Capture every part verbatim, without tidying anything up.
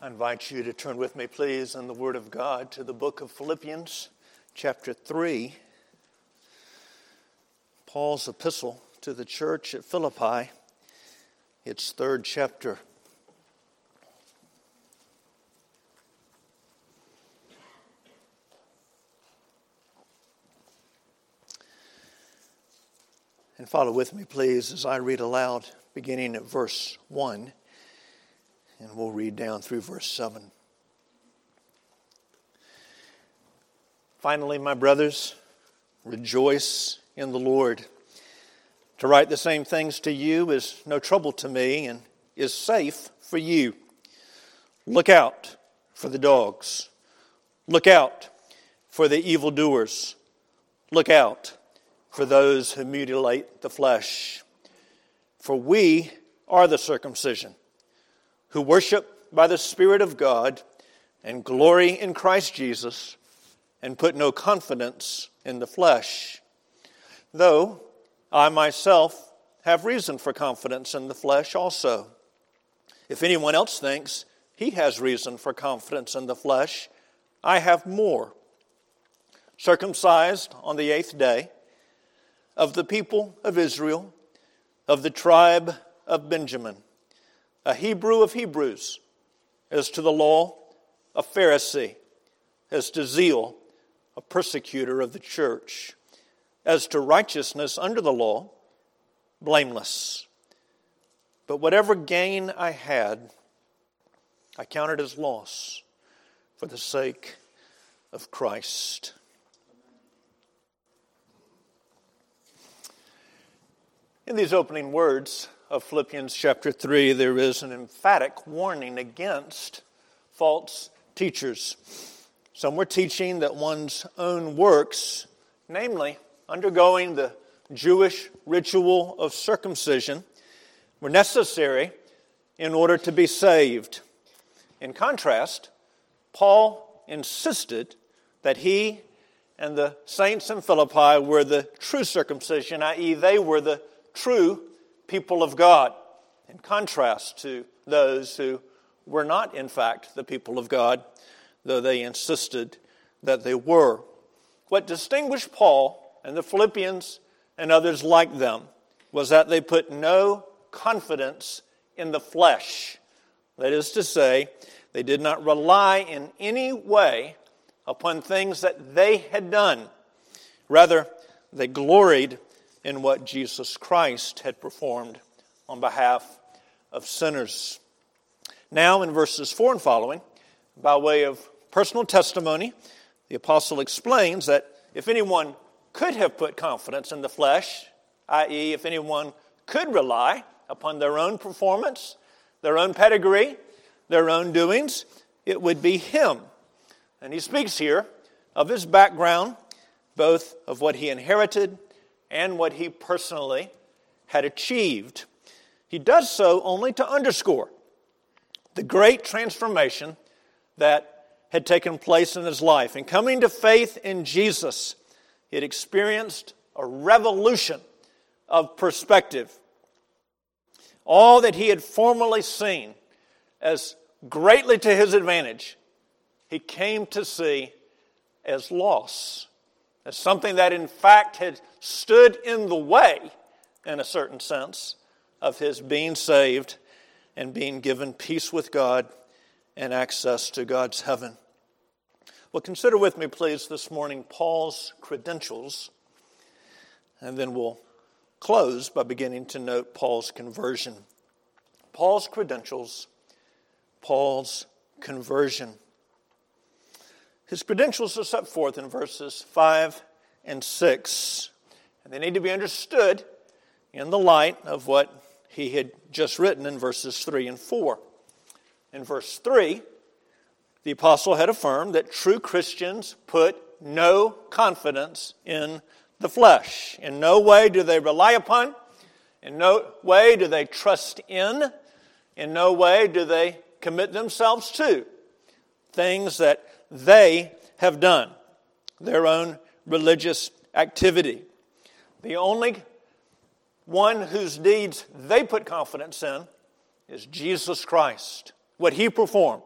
I invite you to turn with me, please, in the Word of God to the book of Philippians, chapter three. Paul's epistle to the church at Philippi, its third chapter. And follow with me, please, as I read aloud, beginning at verse one. And we'll read down through verse seven. Finally, my brothers, rejoice in the Lord. To write the same things to you is no trouble to me and is safe for you. Look out for the dogs. Look out for the evildoers. Look out for those who mutilate the flesh. For we are the circumcision, who worship by the Spirit of God and glory in Christ Jesus and put no confidence in the flesh. Though I myself have reason for confidence in the flesh also. If anyone else thinks he has reason for confidence in the flesh, I have more. Circumcised on the eighth day, of the people of Israel, of the tribe of Benjamin, a Hebrew of Hebrews, as to the law, a Pharisee, as to zeal, a persecutor of the church, as to righteousness under the law, blameless. But whatever gain I had, I counted as loss for the sake of Christ. In these opening words of Philippians chapter three, there is an emphatic warning against false teachers. Some were teaching that one's own works, namely undergoing the Jewish ritual of circumcision, were necessary in order to be saved. In contrast, Paul insisted that he and the saints in Philippi were the true circumcision, that is, they were the true people of God, in contrast to those who were not, in fact, the people of God, though they insisted that they were. What distinguished Paul and the Philippians and others like them was that they put no confidence in the flesh. That is to say, they did not rely in any way upon things that they had done. Rather, they gloried in what Jesus Christ had performed on behalf of sinners. Now, in verses four and following, by way of personal testimony, the apostle explains that if anyone could have put confidence in the flesh, that is, if anyone could rely upon their own performance, their own pedigree, their own doings, it would be him. And he speaks here of his background, both of what he inherited and what he personally had achieved. He does so only to underscore the great transformation that had taken place in his life. In coming to faith in Jesus, he had experienced a revolution of perspective. All that he had formerly seen as greatly to his advantage, he came to see as loss, as something that in fact had stood in the way, in a certain sense, of his being saved and being given peace with God and access to God's heaven. Well, consider with me, please, this morning Paul's credentials, and then we'll close by beginning to note Paul's conversion. Paul's credentials, Paul's conversion. His credentials are set forth in verses five and six, and they need to be understood in the light of what he had just written in verses three and four. In verse three, the apostle had affirmed that true Christians put no confidence in the flesh. In no way do they rely upon, in no way do they trust in, in no way do they commit themselves to things that they have done, their own religious activity. The only one whose deeds they put confidence in is Jesus Christ, what he performed,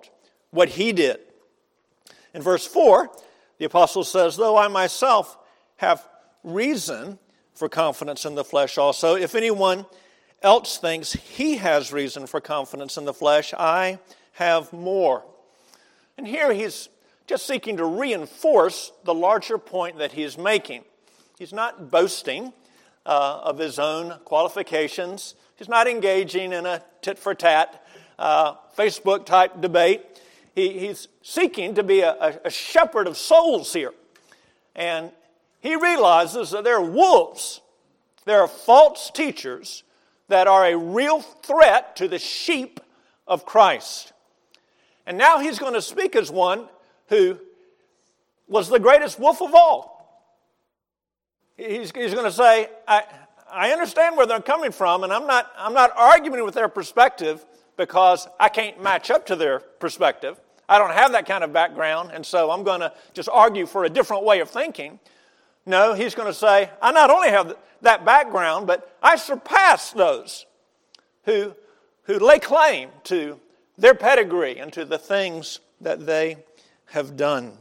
what he did. In verse four, the apostle says, though I myself have reason for confidence in the flesh also, if anyone else thinks he has reason for confidence in the flesh, I have more. And here he's just seeking to reinforce the larger point that he's making. He's not boasting uh, of his own qualifications. He's not engaging in a tit-for-tat uh, Facebook-type debate. He, he's seeking to be a, a shepherd of souls here. And he realizes that there are wolves, there are false teachers that are a real threat to the sheep of Christ. And now he's going to speak as one who was the greatest wolf of all. He's, he's going to say, I, I understand where they're coming from, and I'm not, I'm not arguing with their perspective because I can't match up to their perspective. I don't have that kind of background, and so I'm going to just argue for a different way of thinking. No, he's going to say, I not only have that background, but I surpass those who, who lay claim to their pedigree and to the things that they have done.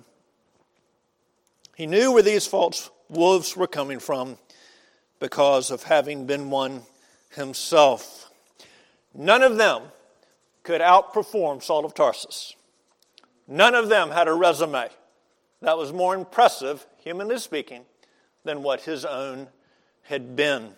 He knew where these false wolves were coming from because of having been one himself. None of them could outperform Saul of Tarsus. None of them had a resume that was more impressive, humanly speaking, than what his own had been.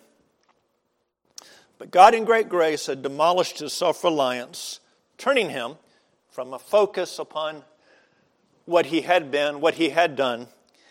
But God in great grace had demolished his self-reliance, turning him from a focus upon what he had been, what he had done,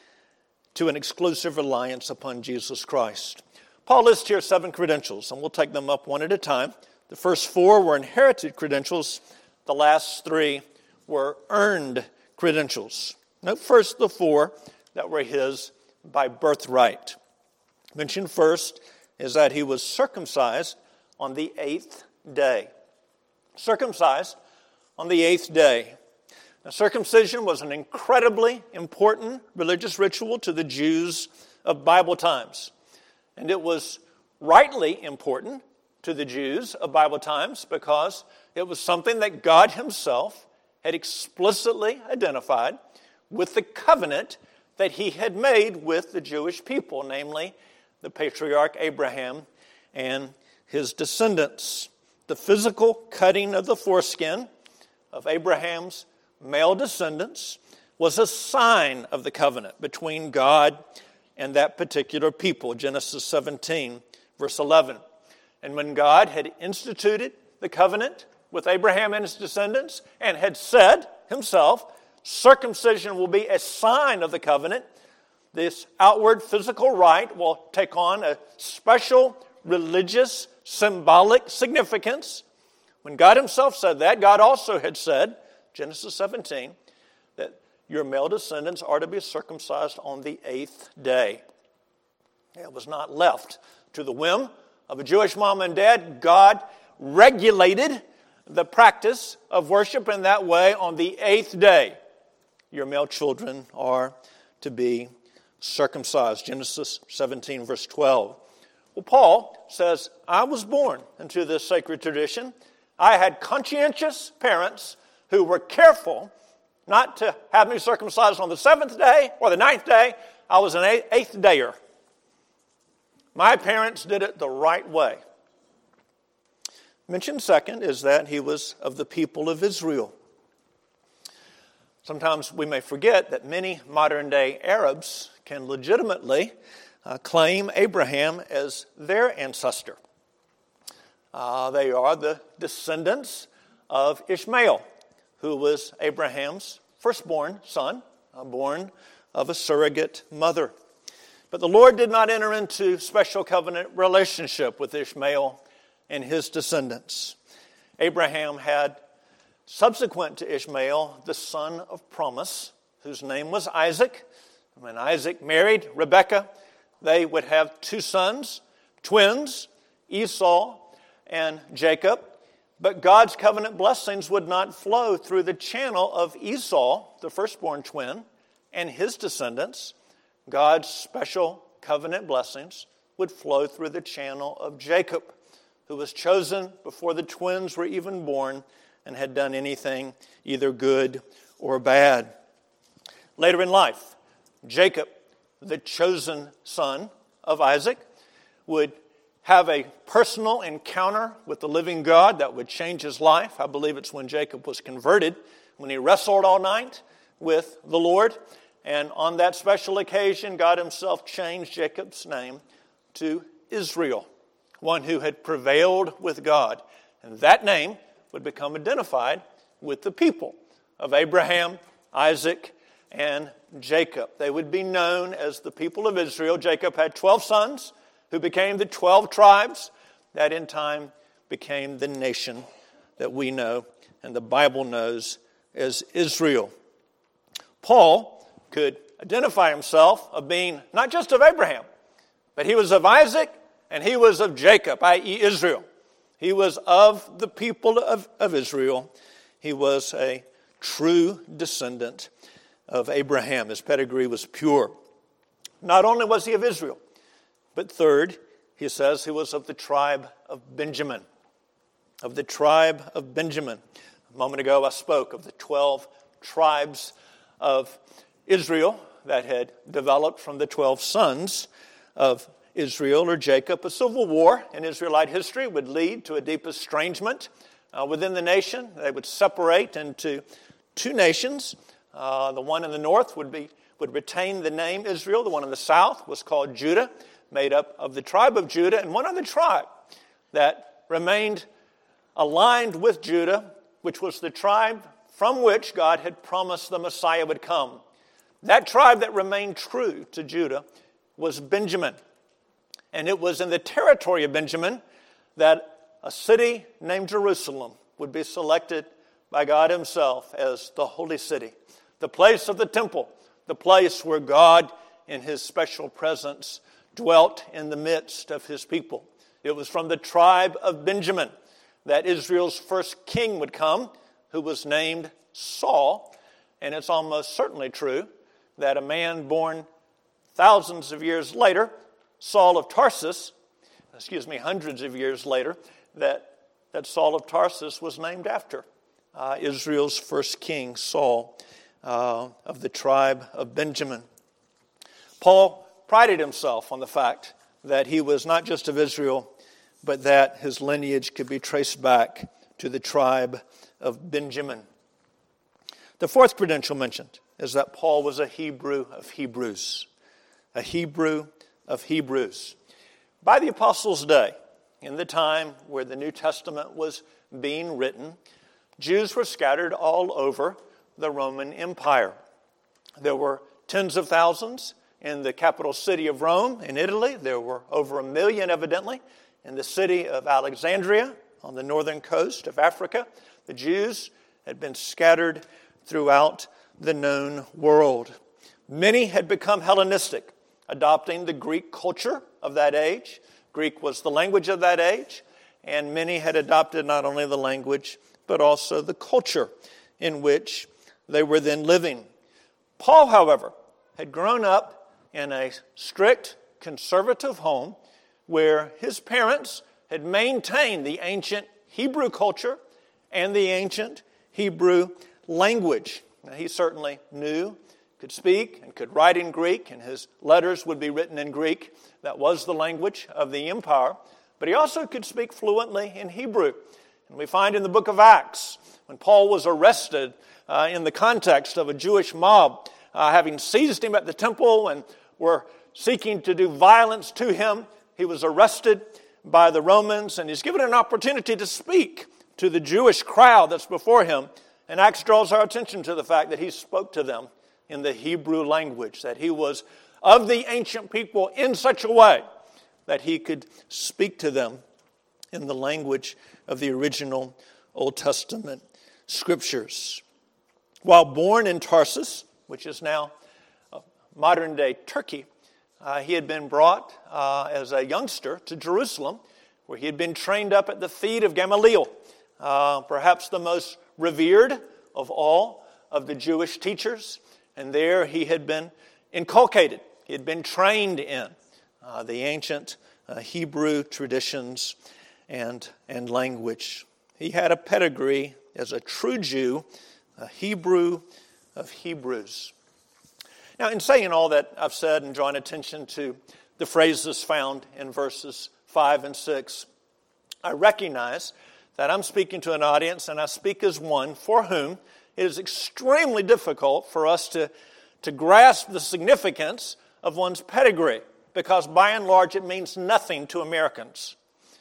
to an exclusive reliance upon Jesus Christ. Paul lists here seven credentials, and we'll take them up one at a time. The first four were inherited credentials. The last three were earned credentials. Note first the four that were his by birthright. Mentioned first is that he was circumcised on the eighth day. Circumcised on the eighth day. Now, circumcision was an incredibly important religious ritual to the Jews of Bible times. And it was rightly important to the Jews of Bible times because it was something that God himself had explicitly identified with the covenant that he had made with the Jewish people, namely the patriarch Abraham and his descendants. The physical cutting of the foreskin of Abraham's male descendants was a sign of the covenant between God and that particular people. Genesis seventeen, verse eleven. And when God had instituted the covenant with Abraham and his descendants and had said himself, circumcision will be a sign of the covenant, this outward physical rite will take on a special religious symbolic significance. When God himself said that, God also had said, Genesis seventeen, that your male descendants are to be circumcised on the eighth day. It was not left to the whim of a Jewish mom and dad. God regulated the practice of worship in that way. On the eighth day, your male children are to be circumcised. Genesis seventeen, verse twelve. Well, Paul says, I was born into this sacred tradition. I had conscientious parents who were careful not to have me circumcised on the seventh day or the ninth day. I was an eighth dayer. My parents did it the right way. Mentioned second is that he was of the people of Israel. Sometimes we may forget that many modern-day Arabs can legitimately uh, claim Abraham as their ancestor. Uh, they are the descendants of Ishmael, who was Abraham's firstborn son, uh, born of a surrogate mother. But the Lord did not enter into special covenant relationship with Ishmael and his descendants. Abraham had, subsequent to Ishmael, the son of promise, whose name was Isaac. When Isaac married Rebekah, they would have two sons, twins, Esau and Jacob. But God's covenant blessings would not flow through the channel of Esau, the firstborn twin, and his descendants. God's special covenant blessings would flow through the channel of Jacob, who was chosen before the twins were even born and had done anything either good or bad. Later in life, Jacob, the chosen son of Isaac, would have a personal encounter with the living God that would change his life. I believe it's when Jacob was converted, when he wrestled all night with the Lord. And on that special occasion, God himself changed Jacob's name to Israel, one who had prevailed with God. And that name would become identified with the people of Abraham, Isaac, and Jacob. They would be known as the people of Israel. Jacob had twelve sons who became the twelve tribes that in time became the nation that we know and the Bible knows as Israel. Paul could identify himself of being not just of Abraham, but he was of Isaac and he was of Jacob, that is. Israel. He was of the people of, of Israel. He was a true descendant of Abraham. His pedigree was pure. Not only was he of Israel, but third, he says he was of the tribe of Benjamin. Of the tribe of Benjamin. A moment ago I spoke of the twelve tribes of Israel that had developed from the twelve sons of Israel or Jacob. A civil war in Israelite history would lead to a deep estrangement uh, within the nation. They would separate into two nations. Uh, the one in the north would be would retain the name Israel. The one in the south was called Judah, made up of the tribe of Judah. And one other tribe that remained aligned with Judah, which was the tribe from which God had promised the Messiah would come. That tribe that remained true to Judah was Benjamin. And it was in the territory of Benjamin that a city named Jerusalem would be selected by God himself as the holy city, the place of the temple, the place where God in his special presence dwelt in the midst of his people. It was from the tribe of Benjamin that Israel's first king would come, who was named Saul. And it's almost certainly true that a man born thousands of years later, Saul of Tarsus, excuse me, hundreds of years later, that, that Saul of Tarsus was named after uh, Israel's first king, Saul, uh, of the tribe of Benjamin. Paul prided himself on the fact that he was not just of Israel, but that his lineage could be traced back to the tribe of Benjamin. The fourth credential mentioned is that Paul was a Hebrew of Hebrews. A Hebrew of Hebrews. By the apostles' day, in the time where the New Testament was being written, Jews were scattered all over the Roman Empire. There were tens of thousands in the capital city of Rome in Italy. There were over a million, evidently, in the city of Alexandria on the northern coast of Africa. The Jews had been scattered throughout the known world. Many had become Hellenistic, adopting the Greek culture of that age. Greek was the language of that age, and many had adopted not only the language, but also the culture in which they were then living. Paul, however, had grown up in a strict conservative home where his parents had maintained the ancient Hebrew culture and the ancient Hebrew language. Now, he certainly knew, could speak, and could write in Greek, and his letters would be written in Greek. That was the language of the empire. But he also could speak fluently in Hebrew. And we find in the book of Acts, when Paul was arrested uh, in the context of a Jewish mob, uh, having seized him at the temple and were seeking to do violence to him, he was arrested by the Romans, and he's given an opportunity to speak to the Jewish crowd that's before him. And Acts draws our attention to the fact that he spoke to them in the Hebrew language, that he was of the ancient people in such a way that he could speak to them in the language of the original Old Testament scriptures. While born in Tarsus, which is now modern-day Turkey, uh, he had been brought uh, as a youngster to Jerusalem, where he had been trained up at the feet of Gamaliel, uh, perhaps the most revered of all of the Jewish teachers. And there he had been inculcated. He had been trained in uh, the ancient uh, Hebrew traditions and, and language. He had a pedigree as a true Jew, a Hebrew of Hebrews. Now, in saying all that I've said and drawing attention to the phrases found in verses five and six, I recognize that I'm speaking to an audience, and I speak as one for whom it is extremely difficult for us to, to grasp the significance of one's pedigree, because by and large it means nothing to Americans.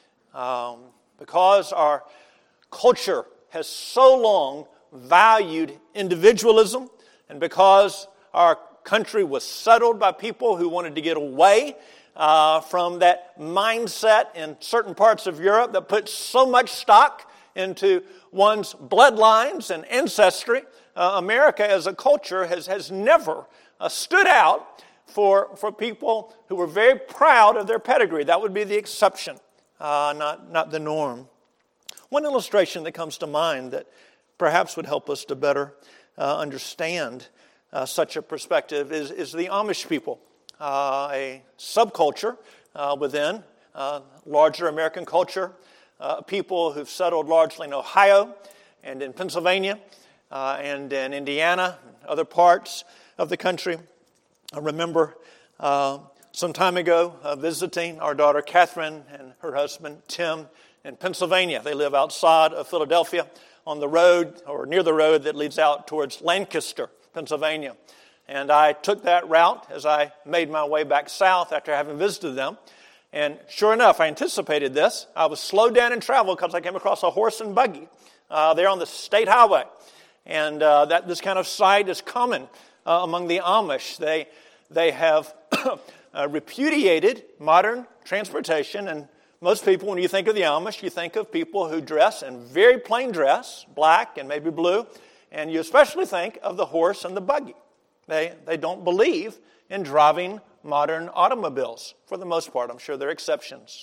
Um, because our culture has so long valued individualism, and because our country was settled by people who wanted to get away uh, from that mindset in certain parts of Europe that put so much stock into one's bloodlines and ancestry, uh, America as a culture has, has never uh, stood out for, for people who were very proud of their pedigree. That would be the exception, uh, not, not the norm. One illustration that comes to mind that perhaps would help us to better uh, understand uh, such a perspective is, is the Amish people, uh, a subculture uh, within uh, larger American culture, uh, people who've settled largely in Ohio and in Pennsylvania uh, and in Indiana and other parts of the country. I remember uh, some time ago uh, visiting our daughter Catherine and her husband Tim in Pennsylvania. They live outside of Philadelphia on the road or near the road that leads out towards Lancaster, Pennsylvania. And I took that route as I made my way back south after having visited them. And sure enough, I anticipated this. I was slowed down in travel because I came across a horse and buggy uh, there on the state highway. And uh, that this kind of sight is common uh, among the Amish. They, they have uh, repudiated modern transportation, and most people, when you think of the Amish, you think of people who dress in very plain dress, black and maybe blue, and you especially think of the horse and the buggy. They, they don't believe in driving modern automobiles, for the most part. I'm sure there are exceptions.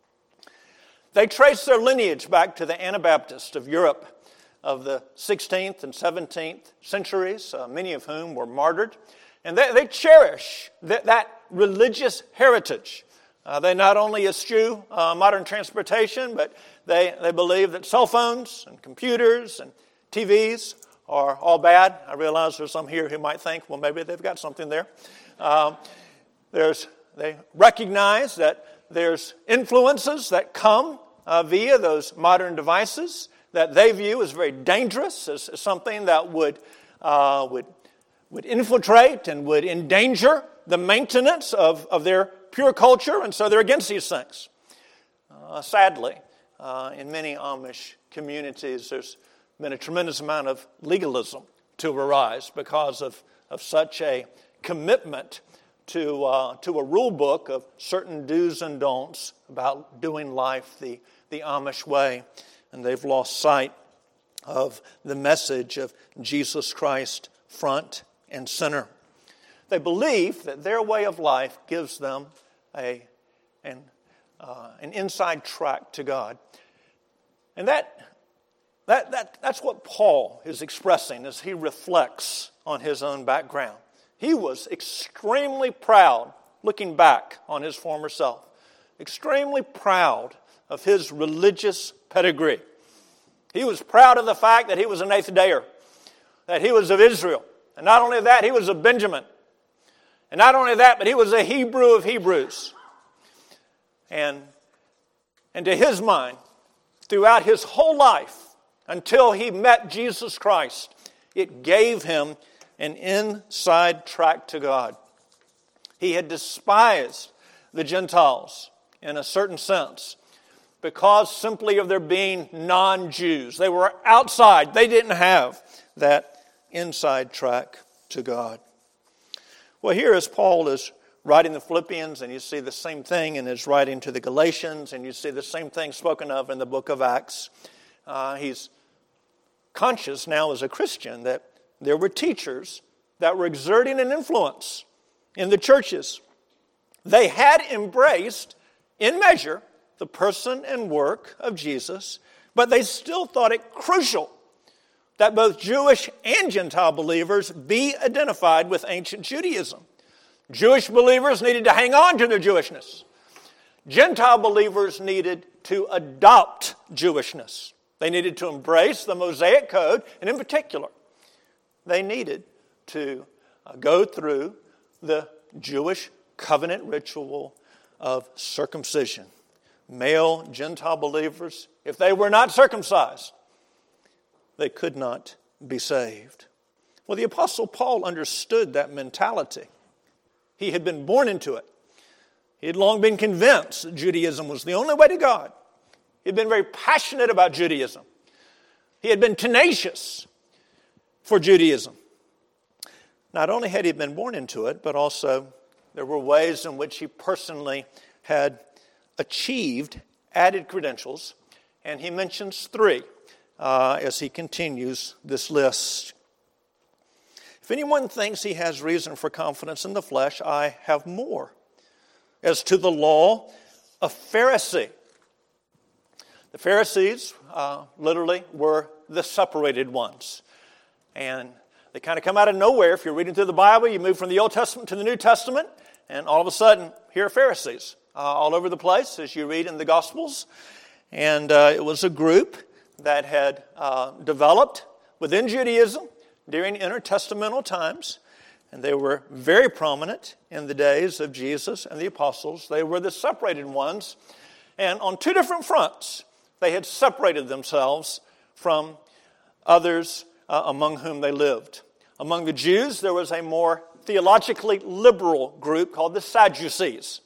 They trace their lineage back to the Anabaptists of Europe of the sixteenth and seventeenth centuries, uh, many of whom were martyred. And they, they cherish that, that religious heritage. Uh, they not only eschew uh, modern transportation, but they, they believe that cell phones and computers and T Vs are all bad. I realize there's some here who might think, well, maybe they've got something there. Um, there's, they recognize that there's influences that come uh, via those modern devices that they view as very dangerous, as, as something that would, uh, would, would infiltrate and would endanger the maintenance of, of their pure culture, and so they're against these things. Uh, sadly, uh, in many Amish communities, there's been a tremendous amount of legalism to arise because of, of such a commitment to, uh, to a rule book of certain do's and don'ts about doing life the, the Amish way. And they've lost sight of the message of Jesus Christ front and center. They believe that their way of life gives them a, an, uh, an inside track to God. And that, that, that, that's what Paul is expressing as he reflects on his own background. He was extremely proud, looking back on his former self, extremely proud of his religious pedigree. He was proud of the fact that he was an eighth dayer, that he was of Israel. And not only that, he was of Benjamin. And not only that, but he was a Hebrew of Hebrews. And, and to his mind, throughout his whole life, until he met Jesus Christ, it gave him an inside track to God. He had despised the Gentiles in a certain sense because simply of their being non-Jews. They were outside. They didn't have that inside track to God. Well, here as Paul is writing the Philippians, and you see the same thing in his writing to the Galatians, and you see the same thing spoken of in the book of Acts. Uh, he's conscious now as a Christian that there were teachers that were exerting an influence in the churches. They had embraced, in measure, the person and work of Jesus, but they still thought it crucial that both Jewish and Gentile believers be identified with ancient Judaism. Jewish believers needed to hang on to their Jewishness. Gentile believers needed to adopt Jewishness. They needed to embrace the Mosaic Code, and in particular, they needed to uh, go through the Jewish covenant ritual of circumcision. Male Gentile believers, if they were not circumcised, they could not be saved. Well, the Apostle Paul understood that mentality. He had been born into it. He had long been convinced that Judaism was the only way to God. He had been very passionate about Judaism. He had been tenacious for Judaism. Not only had he been born into it, but also there were ways in which he personally had achieved added credentials, and he mentions three uh, as he continues this list. If anyone thinks he has reason for confidence in the flesh, I have more. As to the law, a Pharisee. The Pharisees uh, literally were the separated ones. And they kind of come out of nowhere. If you're reading through the Bible, you move from the Old Testament to the New Testament, and all of a sudden, here are Pharisees uh, all over the place as you read in the Gospels. And uh, it was a group that had uh, developed within Judaism during intertestamental times, and they were very prominent in the days of Jesus and the apostles. They were the separated ones, and on two different fronts, they had separated themselves from others uh, among whom they lived. Among the Jews, there was a more theologically liberal group called the Sadducees.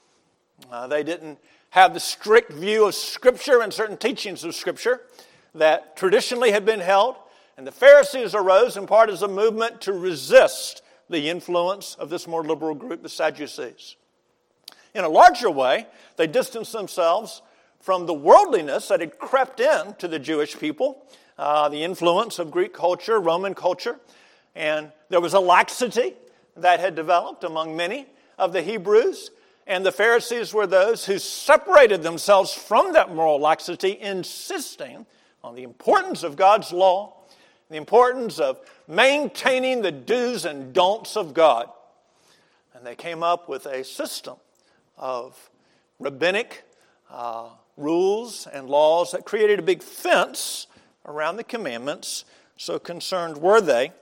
Uh, they didn't have the strict view of Scripture and certain teachings of Scripture that traditionally had been held. And the Pharisees arose in part as a movement to resist the influence of this more liberal group, the Sadducees. In a larger way, they distanced themselves from the worldliness that had crept in to the Jewish people, uh, the influence of Greek culture, Roman culture, and there was a laxity that had developed among many of the Hebrews, and the Pharisees were those who separated themselves from that moral laxity, insisting on the importance of God's law, the importance of maintaining the do's and don'ts of God. And they came up with a system of rabbinic uh, rules and laws that created a big fence around the commandments. So concerned were they,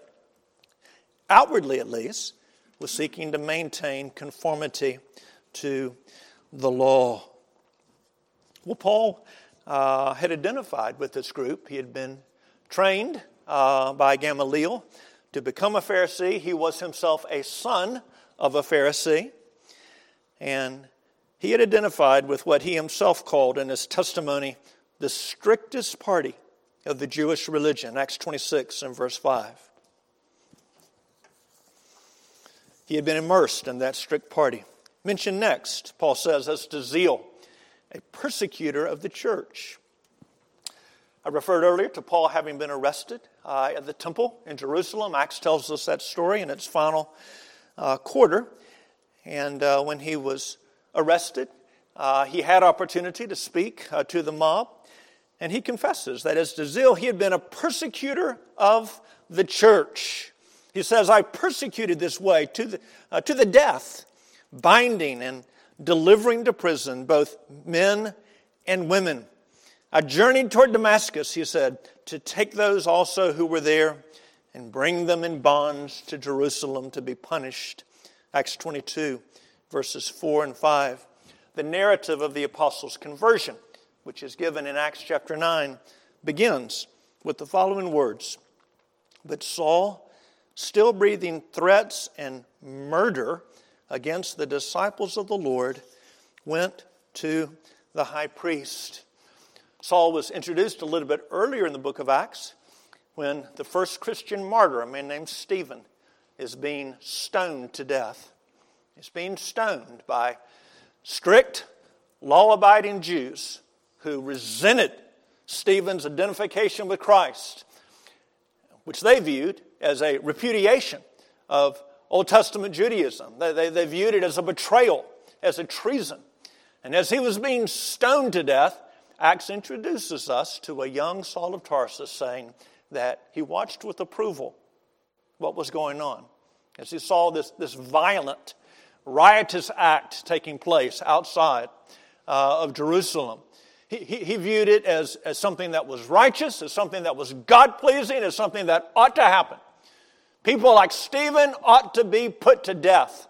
outwardly at least, with seeking to maintain conformity to the law. Well, Paul uh, had identified with this group. He had been trained Uh, by Gamaliel to become a Pharisee. He was himself a son of a Pharisee. And he had identified with what he himself called in his testimony the strictest party of the Jewish religion, Acts twenty-six and verse five. He had been immersed in that strict party. Mentioned next, Paul says, as to zeal, a persecutor of the church. I referred earlier to Paul having been arrested uh, at the temple in Jerusalem. Acts tells us that story in its final uh, quarter. And uh, when he was arrested, uh, he had opportunity to speak uh, to the mob. And he confesses that as to zeal, he had been a persecutor of the church. He says, I persecuted this way to the, uh, to the death, binding and delivering to prison both men and women. I journeyed toward Damascus, he said, to take those also who were there and bring them in bonds to Jerusalem to be punished. Acts twenty-two, verses four and five. The narrative of the apostles' conversion, which is given in Acts chapter nine, begins with the following words. But Saul, still breathing threats and murder against the disciples of the Lord, went to the high priest. Saul was introduced a little bit earlier in the book of Acts when the first Christian martyr, a man named Stephen, is being stoned to death. He's being stoned by strict, law-abiding Jews who resented Stephen's identification with Christ, which they viewed as a repudiation of Old Testament Judaism. They, they, they viewed it as a betrayal, as a treason. And as he was being stoned to death, Acts introduces us to a young Saul of Tarsus saying that he watched with approval what was going on. As he saw this, this violent, riotous act taking place outside uh, of Jerusalem, He, he, he viewed it as, as something that was righteous, as something that was God-pleasing, as something that ought to happen. People like Stephen ought to be put to death.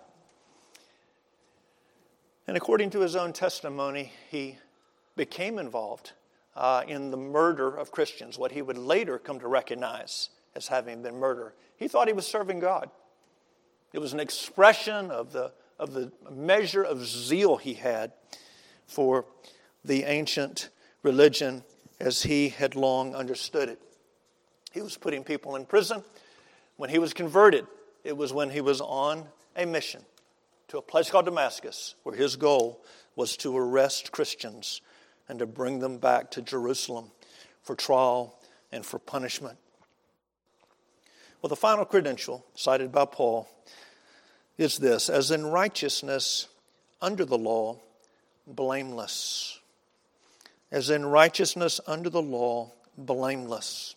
And according to his own testimony, he became involved uh, in the murder of Christians, what he would later come to recognize as having been murder. He thought he was serving God. It was an expression of the, of the measure of zeal he had for the ancient religion as he had long understood it. He was putting people in prison. When he was converted, it was when he was on a mission to a place called Damascus, where his goal was to arrest Christians and to bring them back to Jerusalem for trial and for punishment. Well, the final credential cited by Paul is this: as in righteousness under the law, blameless. As in righteousness under the law, blameless.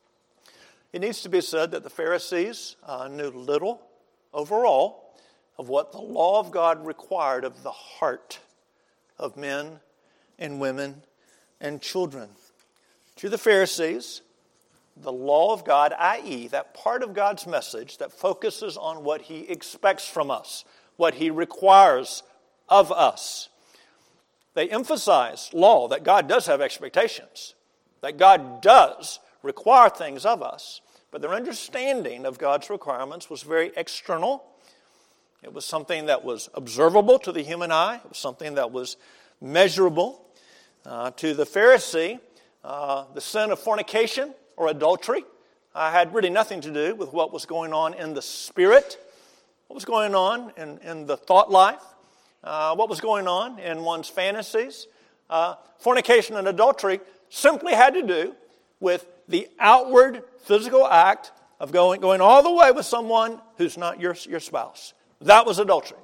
It needs to be said that the Pharisees uh, knew little overall of what the law of God required of the heart of men and women and children. To the Pharisees, the law of God, that is, that part of God's message that focuses on what He expects from us, what He requires of us. They emphasize law, that God does have expectations, that God does require things of us, but their understanding of God's requirements was very external. It was something that was observable to the human eye. It was something that was measurable. Uh, to the Pharisee, uh, the sin of fornication or adultery uh, had really nothing to do with what was going on in the spirit, what was going on in, in the thought life, uh, what was going on in one's fantasies. Uh, fornication and adultery simply had to do with the outward physical act of going, going all the way with someone who's not your, your spouse. That was adultery.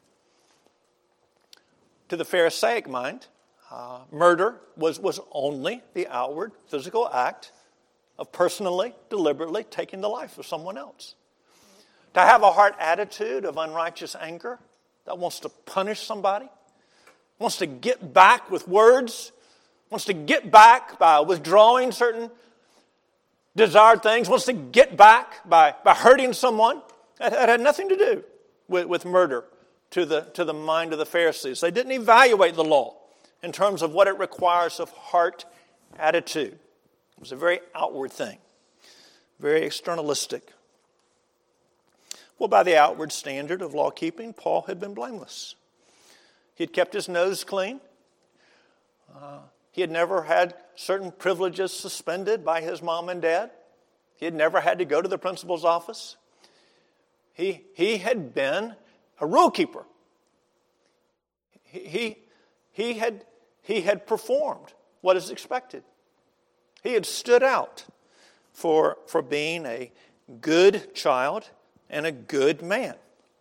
To the Pharisaic mind, uh, murder was, was only the outward physical act of personally, deliberately taking the life of someone else. To have a heart attitude of unrighteous anger that wants to punish somebody, wants to get back with words, wants to get back by withdrawing certain desired things, wants to get back by, by hurting someone, that, that had nothing to do with, with murder to the, to the mind of the Pharisees. They didn't evaluate the law in terms of what it requires of heart attitude. It was a very outward thing, very externalistic. Well, by the outward standard of law keeping, Paul had been blameless. He had kept his nose clean. Uh, he had never had certain privileges suspended by his mom and dad. He had never had to go to the principal's office. He, he had been a rule keeper. He, he, he, had, he had performed what is expected. He had stood out for, for being a good child and a good man.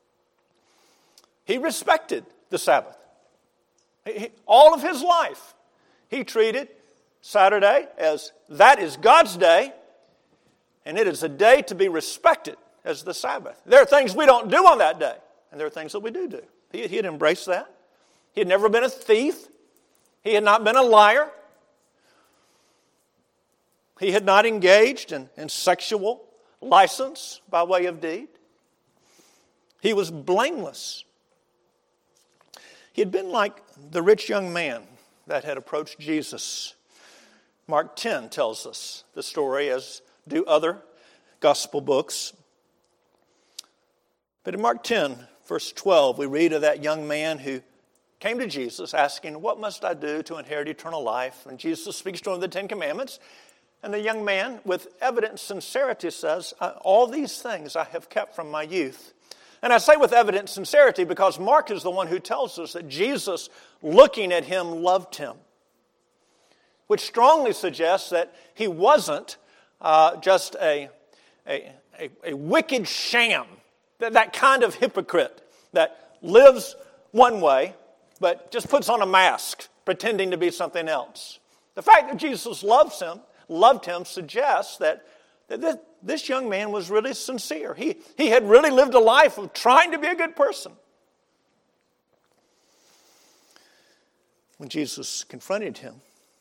He respected the Sabbath. He, all of his life, he treated Saturday as that is God's day, and it is a day to be respected as the Sabbath. There are things we don't do on that day, and there are things that we do do. He, he had embraced that. He had never been a thief. He had not been a liar. He had not engaged in, in sexual license by way of deed. He was blameless. He had been like the rich young man that had approached Jesus. Mark ten tells us the story, as do other gospel books. But in Mark ten, verse twelve, we read of that young man who came to Jesus asking, "What must I do to inherit eternal life?" And Jesus speaks to him the Ten Commandments. And the young man, with evident sincerity, says, "All these things I have kept from my youth." And I say with evident sincerity because Mark is the one who tells us that Jesus, looking at him, loved him. Which strongly suggests that he wasn't uh, just a, a, a, a wicked sham, that, that kind of hypocrite that lives one way but just puts on a mask pretending to be something else. The fact that Jesus loves him, loved him suggests that, that this, this young man was really sincere. He, he had really lived a life of trying to be a good person. When Jesus confronted him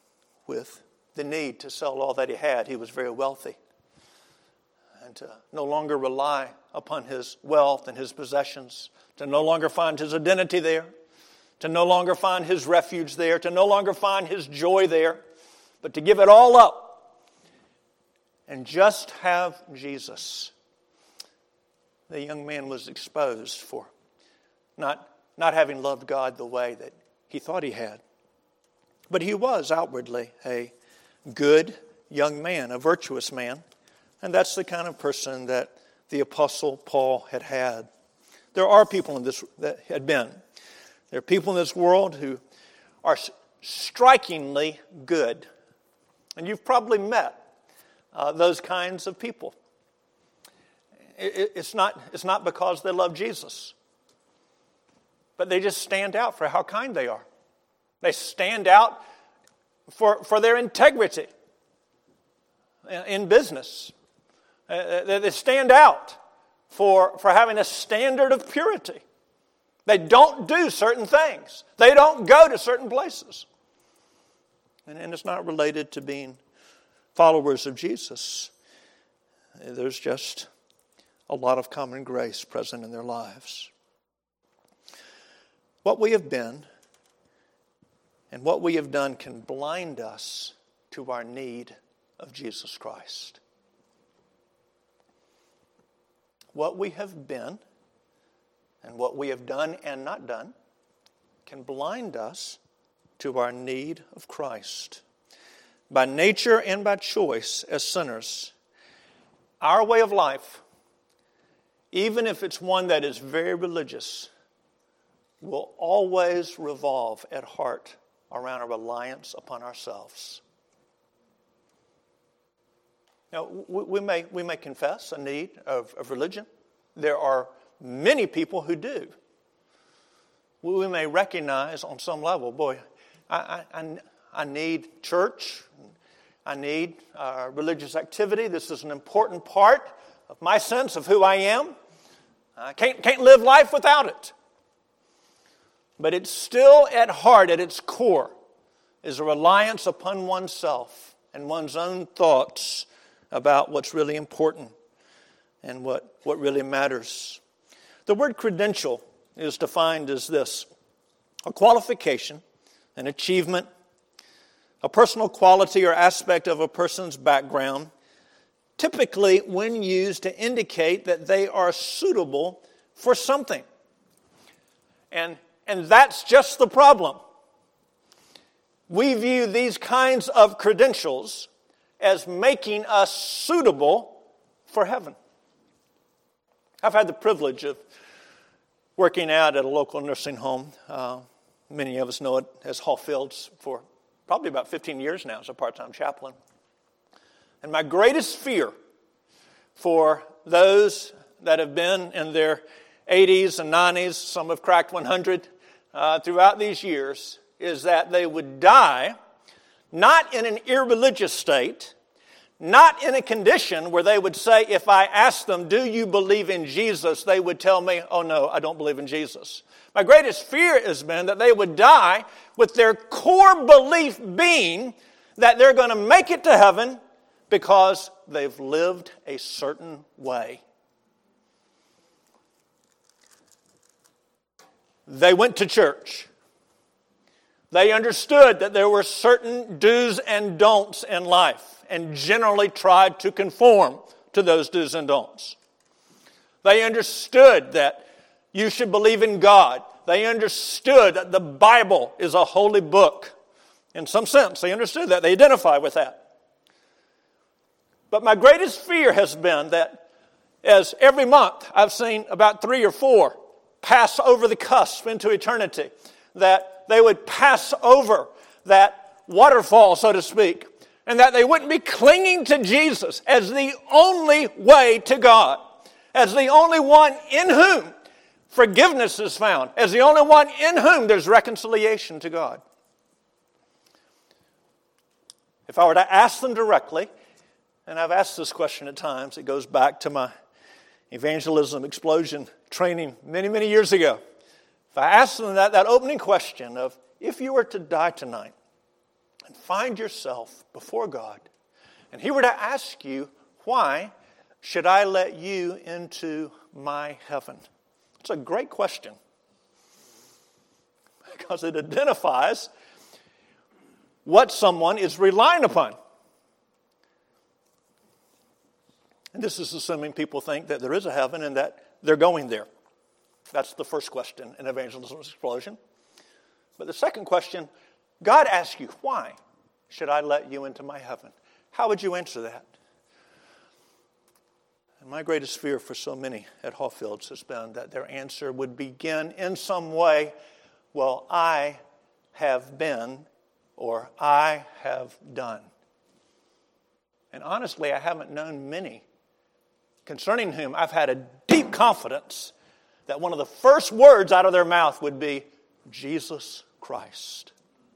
with the need to sell all that he had. He was very wealthy. And to no longer rely upon his wealth and his possessions, to no longer find his identity there, to no longer find his refuge there, to no longer find his joy there, but to give it all up and just have Jesus. The young man was exposed for not, not having loved God the way that he thought he had. But he was outwardly a good young man, a virtuous man. And that's the kind of person that the Apostle Paul had had. There are people in this that had been. There are people in this world who are strikingly good. And you've probably met uh, those kinds of people. It, it's not, it's not because they love Jesus, but they just stand out for how kind they are. They stand out for, for their integrity in, in business. Uh, they stand out for, for having a standard of purity. They don't do certain things. They don't go to certain places. And, and it's not related to being followers of Jesus. There's just a lot of common grace present in their lives. What we have been and what we have done can blind us to our need of Jesus Christ. What we have been and what we have done and not done can blind us to our need of Christ. By nature and by choice as sinners, our way of life, even if it's one that is very religious, will always revolve at heart around a reliance upon ourselves. Now, we, we may we may confess a need of, of religion. There are many people who do. We may recognize on some level, boy, I, I, I need church. I need uh, religious activity. This is an important part of my sense of who I am. I can't, can't live life without it. But it's still at heart, at its core, is a reliance upon oneself and one's own thoughts about what's really important and what, what really matters. The word credential is defined as this: a qualification, an achievement, a personal quality or aspect of a person's background, typically when used to indicate that they are suitable for something. And, and that's just the problem. We view these kinds of credentials as making us suitable for heaven. I've had the privilege of working out at a local nursing home. Uh, many of us know it as Hall Fields for probably about fifteen years now as a part-time chaplain. And my greatest fear for those that have been in their eighties and nineties, some have cracked one hundred uh, throughout these years, is that they would die not in an irreligious state, not in a condition where they would say, if I asked them, do you believe in Jesus? They would tell me, oh no, I don't believe in Jesus. My greatest fear has been that they would die with their core belief being that they're going to make it to heaven because they've lived a certain way. They went to church. They understood that there were certain do's and don'ts in life and generally tried to conform to those do's and don'ts. They understood that you should believe in God. They understood that the Bible is a holy book. In some sense, they understood that. They identify with that. But my greatest fear has been that as every month I've seen about three or four pass over the cusp into eternity, that they would pass over that waterfall, so to speak, and that they wouldn't be clinging to Jesus as the only way to God, as the only one in whom forgiveness is found, as the only one in whom there's reconciliation to God. If I were to ask them directly, and I've asked this question at times, it goes back to my evangelism explosion training many, many years ago. If I asked them that, that opening question of, if you were to die tonight, and find yourself before God, and He were to ask you, why should I let you into my heaven? It's a great question, because it identifies what someone is relying upon. And this is assuming people think that there is a heaven and that they're going there. That's the first question in Evangelism Explosion. But the second question, God asks you, why should I let you into my heaven? How would you answer that? And my greatest fear for so many at Hawfields has been that their answer would begin in some way, well, I have been, or I have done. And honestly, I haven't known many concerning whom I've had a deep confidence that one of the first words out of their mouth would be, Jesus Christ.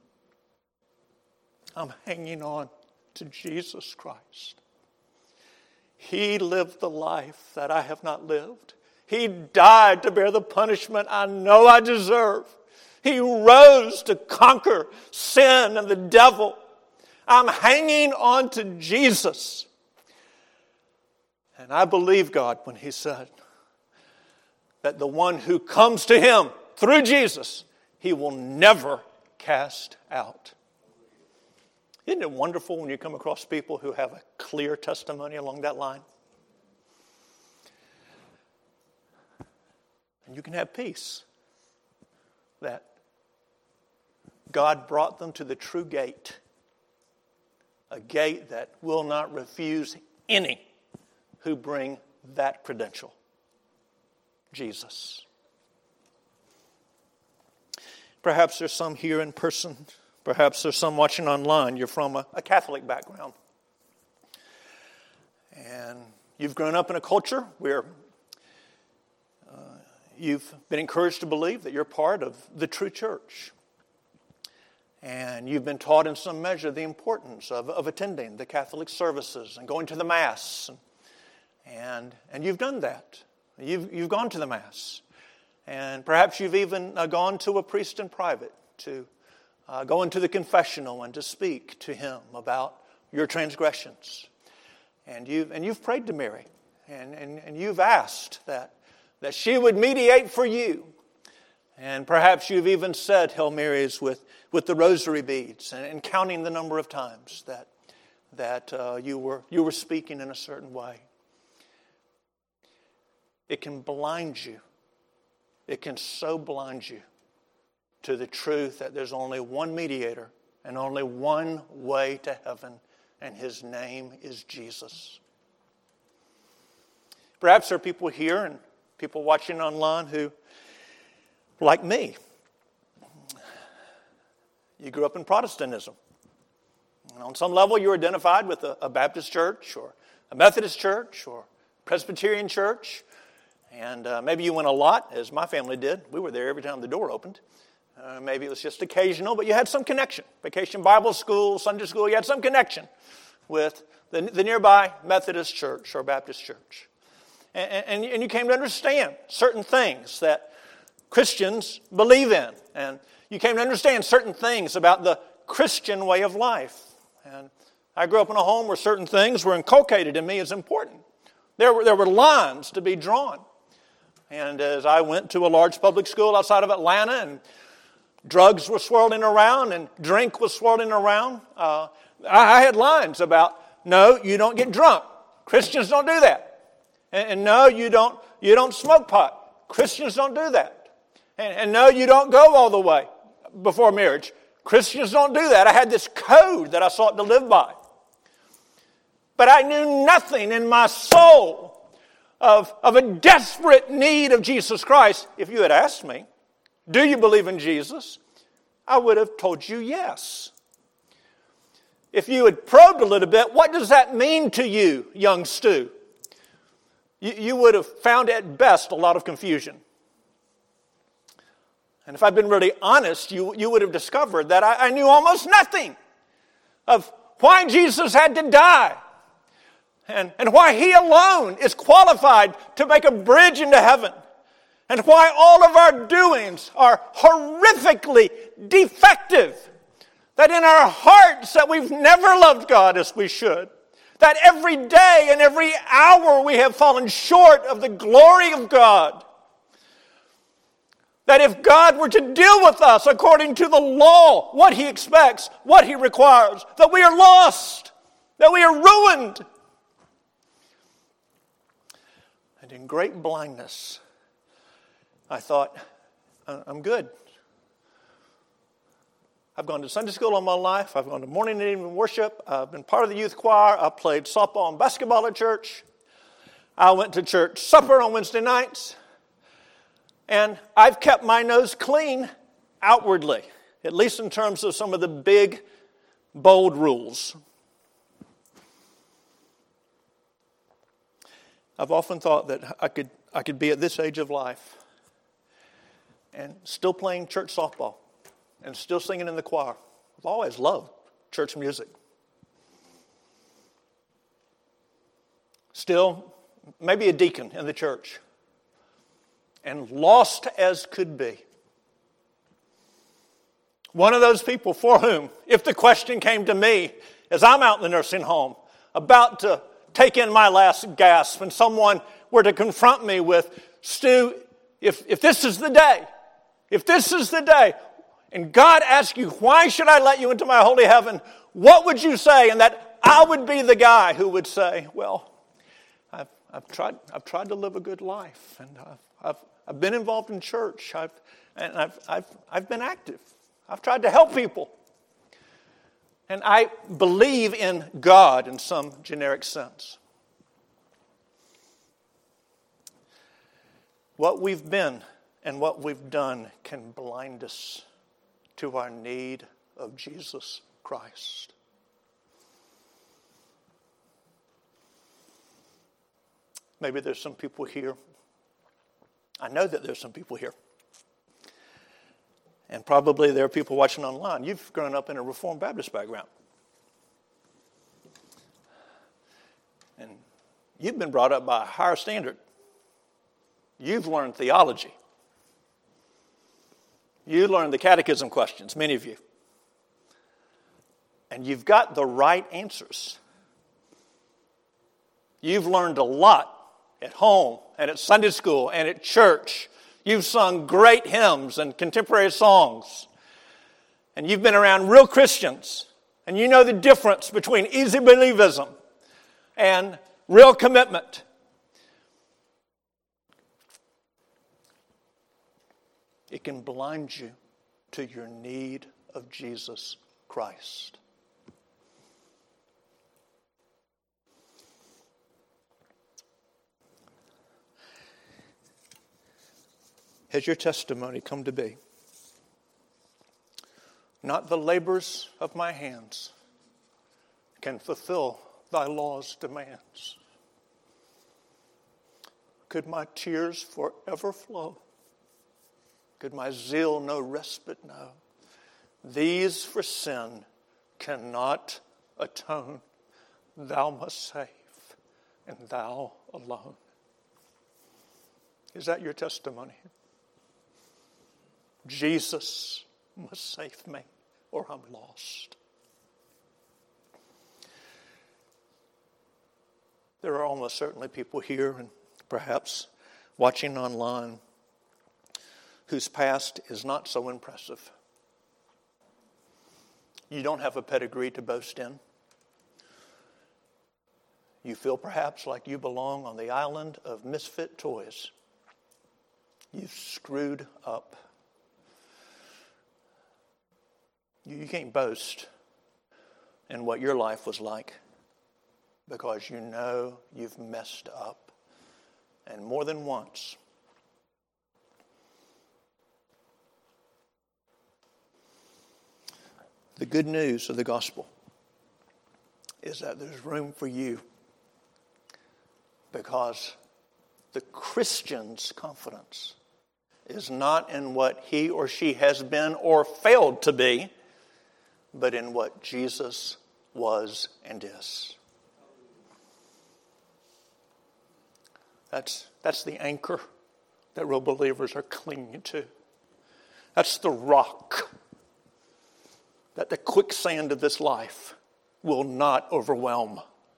I'm hanging on to Jesus Christ. He lived the life that I have not lived. He died to bear the punishment I know I deserve. He rose to conquer sin and the devil. I'm hanging on to Jesus. And I believe God when He said that the one who comes to Him through Jesus, He will never cast out. Isn't it wonderful when you come across people who have a clear testimony along that line? And you can have peace that God brought them to the true gate, a gate that will not refuse any who bring that credential, Jesus. Perhaps there's some here in person. Perhaps there's some watching online. You're from a, a Catholic background. And you've grown up in a culture where uh, you've been encouraged to believe that you're part of the true church. And you've been taught in some measure the importance of, of attending the Catholic services and going to the Mass. And, and, and you've done that. You've, you've gone to the Mass. And perhaps you've even uh, gone to a priest in private to uh, go into the confessional and to speak to him about your transgressions. And you've, and you've prayed to Mary. And, and, and you've asked that, that she would mediate for you. And perhaps you've even said Hail Marys with, with the rosary beads and, and counting the number of times that, that uh, you were, you were speaking in a certain way. It can blind you. It can so blind you to the truth that there's only one mediator and only one way to heaven, and His name is Jesus. Perhaps there are people here and people watching online who, like me, you grew up in Protestantism. And on some level, you're identified with a, a Baptist church or a Methodist church or Presbyterian church. And uh, maybe you went a lot, as my family did. We were there every time the door opened. Uh, maybe it was just occasional, but you had some connection. Vacation Bible school, Sunday school, you had some connection with the, the nearby Methodist church or Baptist church. And, and, and you came to understand certain things that Christians believe in. And you came to understand certain things about the Christian way of life. And I grew up in a home where certain things were inculcated in me as important. There were, there were lines to be drawn. And as I went to a large public school outside of Atlanta, and drugs were swirling around and drink was swirling around, uh, I, I had lines about, no, you don't get drunk. Christians don't do that. And, and no, you don't, you don't smoke pot. Christians don't do that. And, and no, you don't go all the way before marriage. Christians don't do that. I had this code that I sought to live by. But I knew nothing in my soul Of, of a desperate need of Jesus Christ. If you had asked me, do you believe in Jesus? I would have told you yes. If you had probed a little bit, what does that mean to you, young Stu? You, you would have found at best a lot of confusion. And if I'd been really honest, you, you would have discovered that I, I knew almost nothing of why Jesus had to die. And, and why He alone is qualified to make a bridge into heaven. And why all of our doings are horrifically defective. That in our hearts that we've never loved God as we should. That every day and every hour we have fallen short of the glory of God. That if God were to deal with us according to the law, what He expects, what He requires, that we are lost, that we are ruined. And in great blindness, I thought, I'm good. I've gone to Sunday school all my life. I've gone to morning and evening worship. I've been part of the youth choir. I played softball and basketball at church. I went to church supper on Wednesday nights. And I've kept my nose clean outwardly, at least in terms of some of the big, bold rules. I've often thought that I could, I could be at this age of life and still playing church softball. And still singing in the choir. I've always loved church music. Still, maybe a deacon in the church. And lost as could be. One of those people for whom, if the question came to me, as I'm out in the nursing home, about to take in my last gasp, and someone were to confront me with, Stu, if, if this is the day, if this is the day, and God asks you, why should I let you into my holy heaven? What would you say? And that I would be the guy who would say, well, I've, I've tried I've tried to live a good life. And I've, I've, I've been involved in church. I've, and I've, I've, I've been active. I've tried to help people. And I believe in God in some generic sense. What we've been and what we've done can blind us to our need of Jesus Christ. Maybe there's some people here. I know that there's some people here. And probably there are people watching online. You've grown up in a Reformed Baptist background. And you've been brought up by a higher standard. You've learned theology. You learned the catechism questions, many of you. And you've got the right answers. You've learned a lot at home and at Sunday school and at church. You've sung great hymns and contemporary songs. And you've been around real Christians. And you know the difference between easy believism and real commitment. It can blind you to your need of Jesus Christ. Has your testimony come to be? Not the labors of my hands can fulfill thy law's demands. Could my tears forever flow? Could my zeal no respite know? These for sin cannot atone. Thou must save, and thou alone. Is that your testimony? Jesus must save me, or I'm lost. There are almost certainly people here, and perhaps watching online, whose past is not so impressive. You don't have a pedigree to boast in. You feel perhaps like you belong on the island of misfit toys. You've screwed up. You can't boast in what your life was like because you know you've messed up, and more than once. The good news of the gospel is that there's room for you because the Christian's confidence is not in what he or she has been or failed to be, but in what Jesus was and is. That's, that's the anchor that real believers are clinging to. That's the rock that the quicksand of this life will not overwhelm.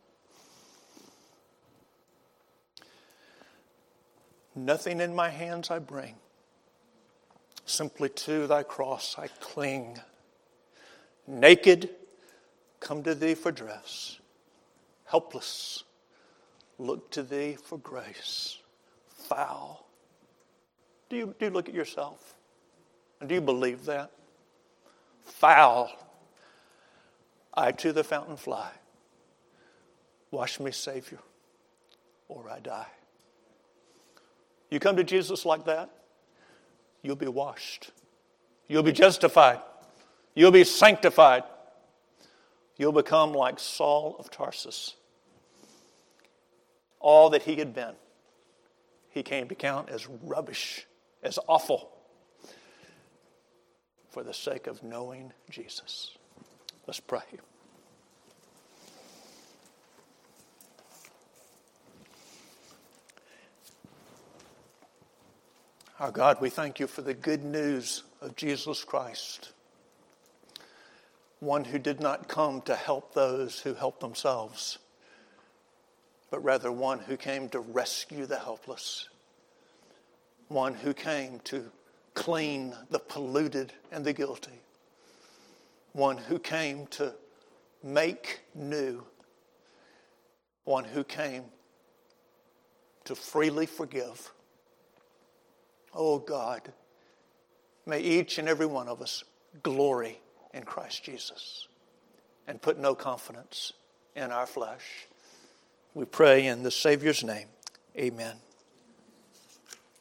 Nothing in my hands I bring. Simply to thy cross I cling. Naked, come to thee for dress. Helpless, look to thee for grace. Foul. Do you, do you look at yourself? And do you believe that? Foul. I to the fountain fly. Wash me, Savior, or I die. You come to Jesus like that, you'll be washed. You'll be justified. You'll be sanctified. You'll become like Saul of Tarsus. All that he had been, he came to count as rubbish, as awful, for the sake of knowing Jesus. Let's pray. Our God, we thank you for the good news of Jesus Christ, one who did not come to help those who help themselves, but rather one who came to rescue the helpless, one who came to clean the polluted and the guilty, one who came to make new, one who came to freely forgive. Oh God, may each and every one of us glory in Christ Jesus and put no confidence in our flesh. We pray in the Savior's name. Amen.